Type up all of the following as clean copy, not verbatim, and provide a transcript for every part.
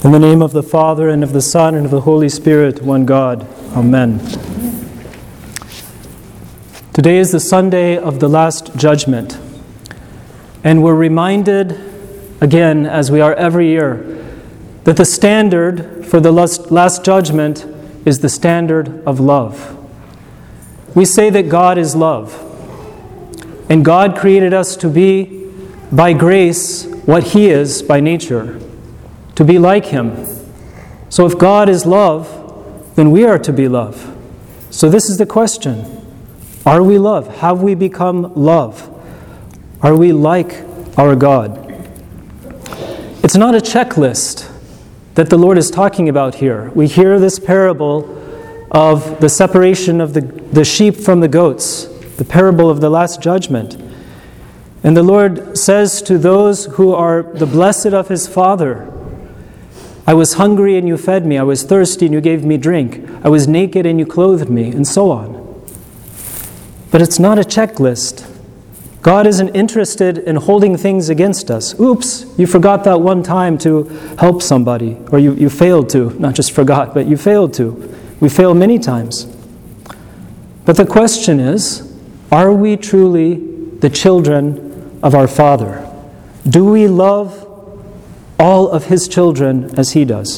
In the name of the Father, and of the Son, and of the Holy Spirit, one God. Amen. Today is the Sunday of the Last Judgment. And we're reminded, again, as we are every year, that the standard for the Last Judgment is the standard of love. We say that God is love. And God created us to be, by grace, what He is by nature. To be like Him. So if God is love, then we are to be love. So this is the question. Are we love? Have we become love? Are we like our God? It's not a checklist that the Lord is talking about here. We hear this parable of the separation of the sheep from the goats, the parable of the Last Judgment. And the Lord says to those who are the blessed of His Father, I was hungry and you fed me. I was thirsty and you gave me drink. I was naked and you clothed me, and so on. But it's not a checklist. God isn't interested in holding things against us. Oops, you forgot that one time to help somebody. Or you failed to. Not just forgot, but you failed to. We fail many times. But the question is, are we truly the children of our Father? Do we love all of His children as He does?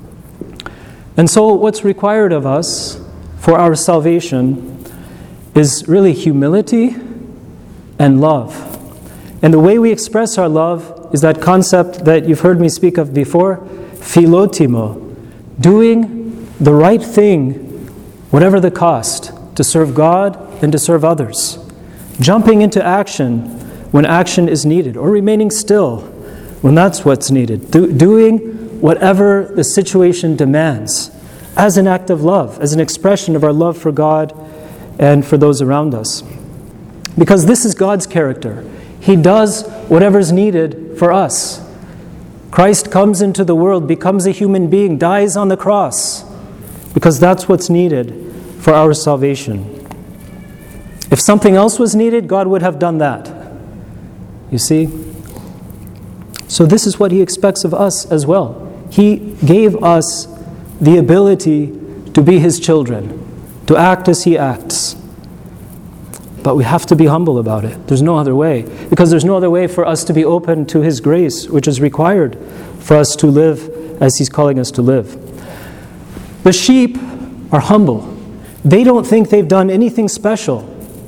And so what's required of us for our salvation is really humility and love. And the way we express our love is that concept that you've heard me speak of before, philotimo, doing the right thing, whatever the cost, to serve God and to serve others. Jumping into action when action is needed, or remaining still when that's what's needed. Doing whatever the situation demands as an act of love, as an expression of our love for God and for those around us. Because this is God's character. He does whatever's needed for us. Christ comes into the world, becomes a human being, dies on the cross, because that's what's needed for our salvation. If something else was needed, God would have done that. You see? So this is what He expects of us as well. He gave us the ability to be His children, to act as He acts. But we have to be humble about it. There's no other way. Because there's no other way for us to be open to His grace, which is required for us to live as He's calling us to live. The sheep are humble. They don't think they've done anything special.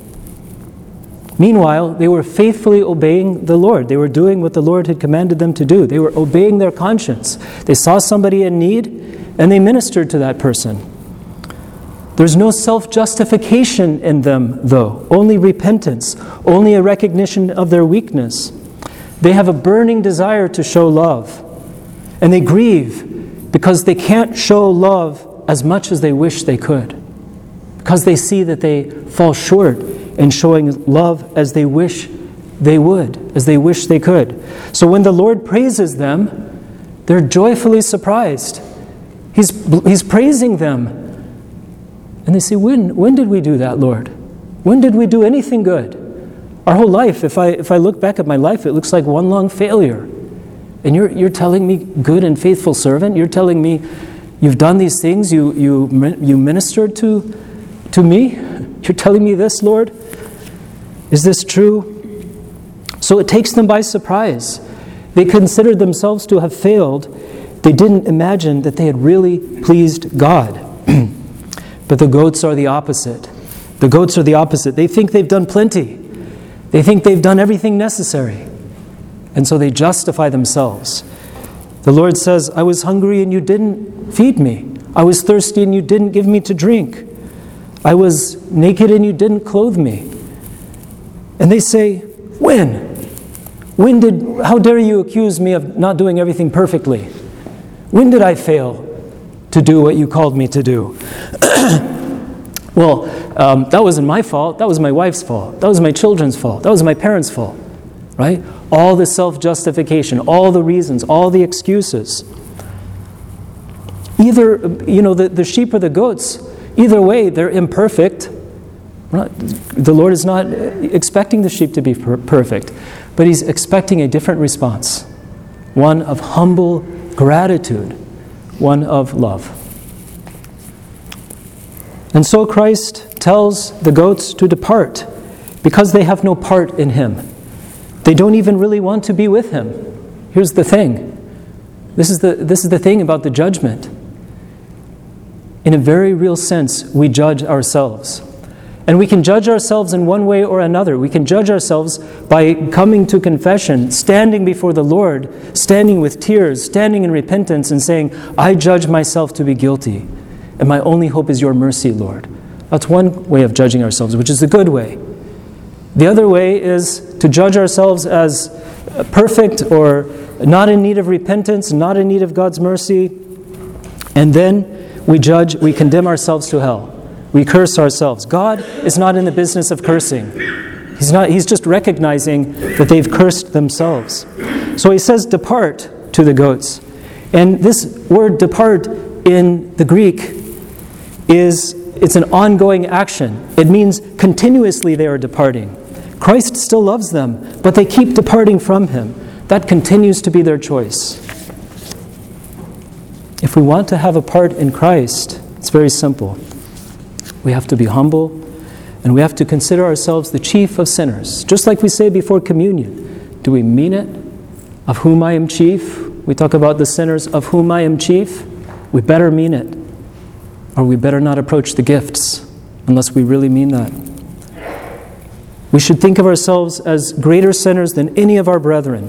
Meanwhile, they were faithfully obeying the Lord. They were doing what the Lord had commanded them to do. They were obeying their conscience. They saw somebody in need, and they ministered to that person. There's no self-justification in them, though. Only repentance. Only a recognition of their weakness. They have a burning desire to show love. And they grieve because they can't show love as much as they wish they could. Because they see that they fall short in showing love as they wish they would, as they wish they could. So when the Lord praises them, they're joyfully surprised. He's praising them. And they say, when did we do that, Lord? When did we do anything good? Our whole life, if I look back at my life, it looks like one long failure. And you're telling me, good and faithful servant, you're telling me you've done these things, you ministered to me? You're telling me this, Lord? Is this true? So it takes them by surprise. They considered themselves to have failed. They didn't imagine that they had really pleased God. But the goats are the opposite. The goats are the opposite. They think they've done plenty. They think they've done everything necessary. And so they justify themselves. The Lord says, I was hungry and you didn't feed me. I was thirsty and you didn't give me to drink. I was naked and you didn't clothe me. And they say, when? How dare you accuse me of not doing everything perfectly? When did I fail to do what you called me to do? Well, that wasn't my fault. That was my wife's fault. That was my children's fault. That was my parents' fault. Right? All the self-justification, all the reasons, all the excuses. Either, the sheep or the goats, either way, they're imperfect. The Lord is not expecting the sheep to be perfect, but He's expecting a different response, one of humble gratitude one of love. And so Christ tells the goats to depart because they have no part in him. They don't even really want to be with him. Here's the thing. This is the thing about the judgment. In a very real sense, we judge ourselves. And we can judge ourselves in one way or another. We can judge ourselves by coming to confession, standing before the Lord, standing with tears, standing in repentance and saying, I judge myself to be guilty, and my only hope is your mercy, Lord. That's one way of judging ourselves, which is the good way. The other way is to judge ourselves as perfect or not in need of repentance, not in need of God's mercy, and then we condemn ourselves to hell. We curse ourselves. God is not in the business of cursing. He's just recognizing that they've cursed themselves. So he says, depart to the goats. And this word depart in the Greek it's an ongoing action. It means continuously they are departing. Christ still loves them, but they keep departing from him. That continues to be their choice. If we want to have a part in Christ, it's very simple. We have to be humble, and we have to consider ourselves the chief of sinners. Just like we say before communion. Do we mean it? Of whom I am chief? We talk about the sinners of whom I am chief. We better mean it. Or we better not approach the gifts unless we really mean that. We should think of ourselves as greater sinners than any of our brethren.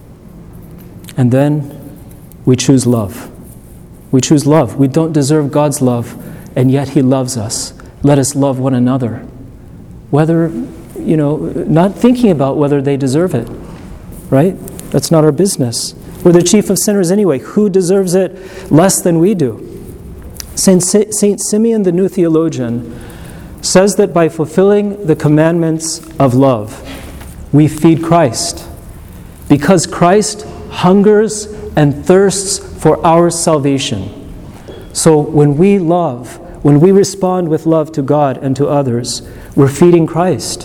And then we choose love. We choose love. We don't deserve God's love, and yet he loves us. Let us love one another. Whether, not thinking about whether they deserve it, right? That's not our business. We're the chief of sinners anyway. Who deserves it less than we do? Saint Simeon, the new theologian, says that by fulfilling the commandments of love, we feed Christ. Because Christ hungers and thirsts for our salvation. So when we love, when we respond with love to God and to others, we're feeding Christ.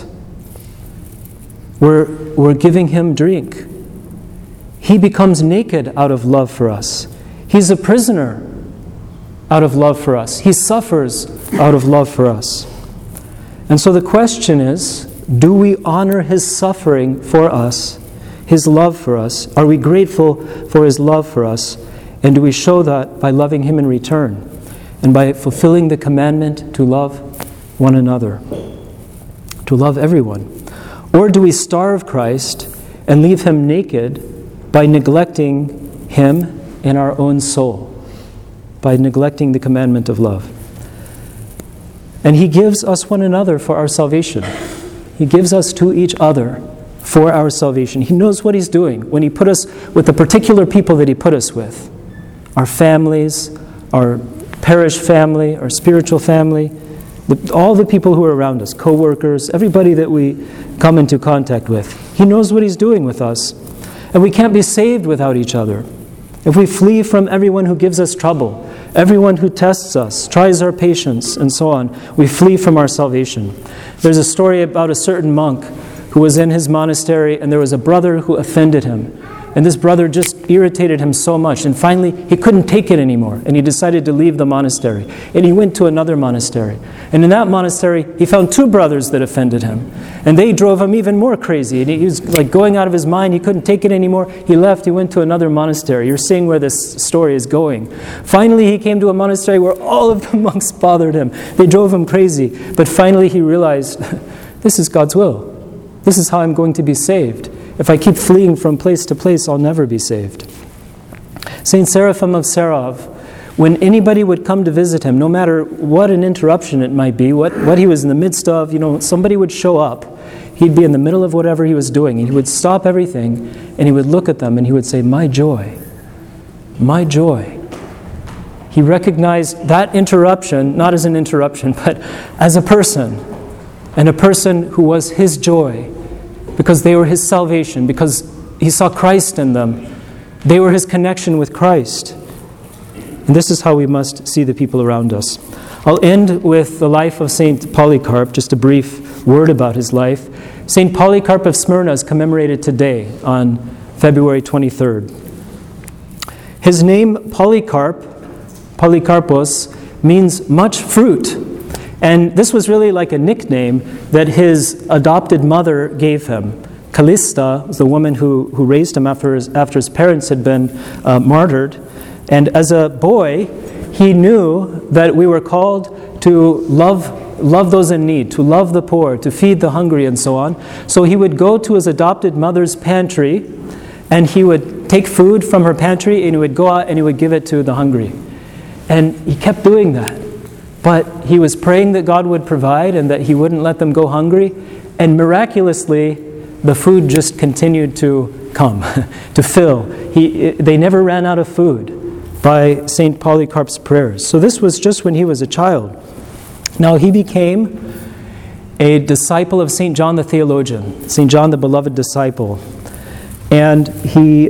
We're giving him drink. He becomes naked out of love for us. He's a prisoner out of love for us. He suffers out of love for us. And so the question is, do we honor his suffering for us, his love for us? Are we grateful for his love for us? And do we show that by loving him in return and by fulfilling the commandment to love one another, to love everyone? Or do we starve Christ and leave him naked by neglecting him in our own soul, by neglecting the commandment of love? And he gives us one another for our salvation. He gives us to each other for our salvation. He knows what he's doing when he put us with the particular people that he put us with. Our families, our parish family, our spiritual family, all the people who are around us, co-workers, everybody that we come into contact with. He knows what he's doing with us. And we can't be saved without each other. If we flee from everyone who gives us trouble, everyone who tests us, tries our patience, and so on, we flee from our salvation. There's a story about a certain monk who was in his monastery, and there was a brother who offended him. And this brother just irritated him so much, and finally he couldn't take it anymore, and he decided to leave the monastery. And he went to another monastery. And in that monastery, he found two brothers that offended him. And they drove him even more crazy. And he was like going out of his mind. He couldn't take it anymore. He left. He went to another monastery. You're seeing where this story is going. Finally, he came to a monastery where all of the monks bothered him. They drove him crazy. But finally, he realized, this is God's will. This is how I'm going to be saved. If I keep fleeing from place to place, I'll never be saved. Saint Seraphim of Sarov, when anybody would come to visit him, no matter what an interruption it might be, what he was in the midst of, somebody would show up. He'd be in the middle of whatever he was doing, and he would stop everything, and he would look at them, and he would say, my joy, my joy. He recognized that interruption, not as an interruption, but as a person, and a person who was his joy, because they were his salvation, because he saw Christ in them. They were his connection with Christ. And this is how we must see the people around us. I'll end with the life of Saint Polycarp, just a brief word about his life. Saint Polycarp of Smyrna is commemorated today on February 23rd. His name, Polycarp, Polycarpos, means much fruit. And this was really like a nickname that his adopted mother gave him. Callista was the woman who raised him after his parents had been martyred. And as a boy, he knew that we were called to love those in need, to love the poor, to feed the hungry, and so on. So he would go to his adopted mother's pantry, and he would take food from her pantry, and he would go out and he would give it to the hungry. And he kept doing that. But he was praying that God would provide and that he wouldn't let them go hungry. And miraculously, the food just continued to come, to fill. They never ran out of food by St. Polycarp's prayers. So this was just when he was a child. Now he became a disciple of St. John the theologian, St. John the beloved disciple. And he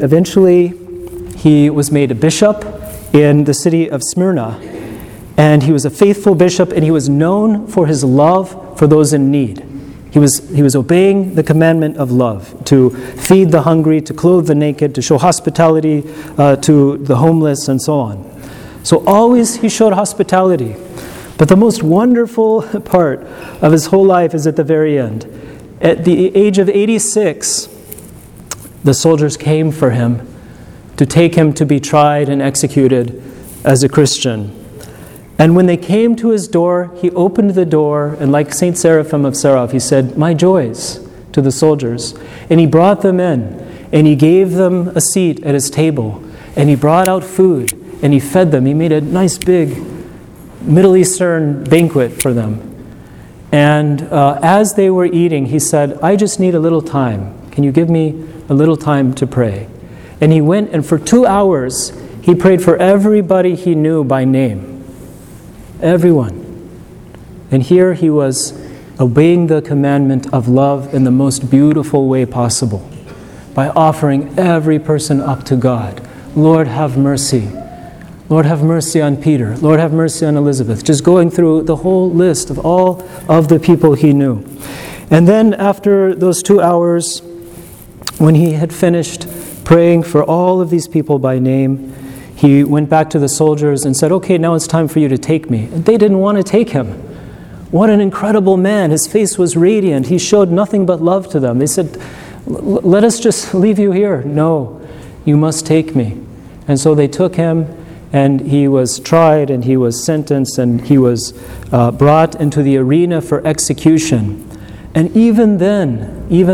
was made a bishop in the city of Smyrna. And he was a faithful bishop, and he was known for his love for those in need. He was obeying the commandment of love, to feed the hungry, to clothe the naked, to show hospitality to the homeless, and so on. So always he showed hospitality. But the most wonderful part of his whole life is at the very end. At the age of 86, the soldiers came for him to take him to be tried and executed as a Christian. And when they came to his door, he opened the door, and like St. Seraphim of Sarov, he said, "My joys," to the soldiers. And he brought them in, and he gave them a seat at his table, and he brought out food, and he fed them. He made a nice big Middle Eastern banquet for them. And as they were eating, he said, "I just need a little time. Can you give me a little time to pray?" And he went, and for 2 hours, he prayed for everybody he knew by name. Everyone. And here he was obeying the commandment of love in the most beautiful way possible, by offering every person up to God. Lord, have mercy. Lord, have mercy on Peter. Lord, have mercy on Elizabeth. Just going through the whole list of all of the people he knew. And then after those 2 hours, when he had finished praying for all of these people by name, he went back to the soldiers and said, "Okay, now it's time for you to take me." And they didn't want to take him. What an incredible man. His face was radiant. He showed nothing but love to them. They said, "Let us just leave you here." "No, you must take me." And so they took him, and he was tried, and he was sentenced, and he was brought into the arena for execution. And even then,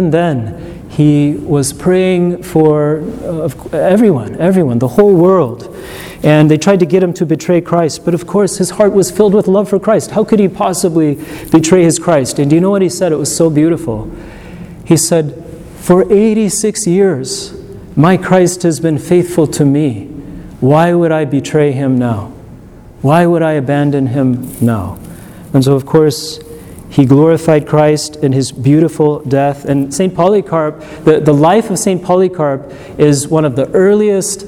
he was praying for everyone, the whole world. And they tried to get him to betray Christ. But of course, his heart was filled with love for Christ. How could he possibly betray his Christ? And do you know what he said? It was so beautiful. He said, "For 86 years, my Christ has been faithful to me. Why would I betray him now? Why would I abandon him now?" And so, of course, he glorified Christ in his beautiful death. And St. Polycarp, the life of St. Polycarp is one of the earliest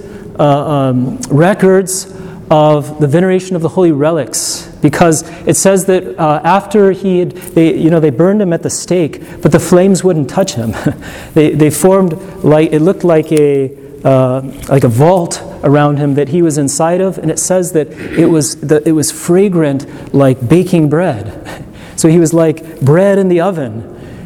records of the veneration of the holy relics, because it says that after they burned him at the stake, but the flames wouldn't touch him. They formed it looked like a vault around him that he was inside of, and it says that it was fragrant like baking bread. So he was like bread in the oven,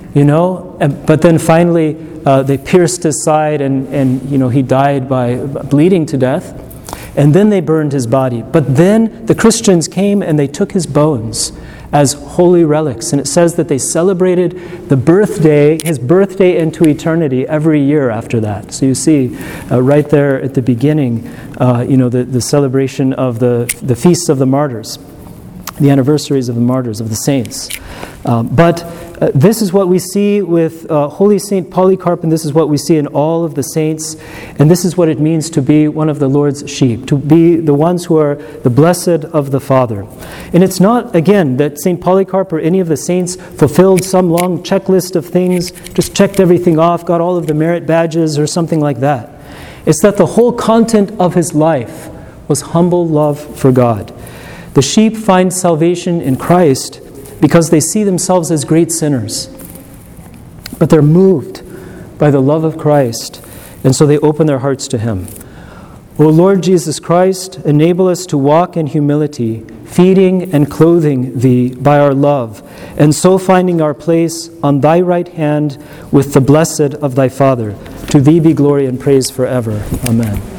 But then finally, they pierced his side, and he died by bleeding to death. And then they burned his body. But then the Christians came and they took his bones as holy relics. And it says that they celebrated his birthday into eternity every year after that. So you see right there at the beginning, the celebration of the feasts of the martyrs, the anniversaries of the martyrs, of the saints. But this is what we see with Holy Saint Polycarp, and this is what we see in all of the saints. And this is what it means to be one of the Lord's sheep, to be the ones who are the blessed of the Father. And it's not, again, that Saint Polycarp or any of the saints fulfilled some long checklist of things, just checked everything off, got all of the merit badges or something like that. It's that the whole content of his life was humble love for God. The sheep find salvation in Christ because they see themselves as great sinners. But they're moved by the love of Christ, and so they open their hearts to him. O Lord Jesus Christ, enable us to walk in humility, feeding and clothing Thee by our love, and so finding our place on Thy right hand with the blessed of Thy Father. To Thee be glory and praise forever. Amen.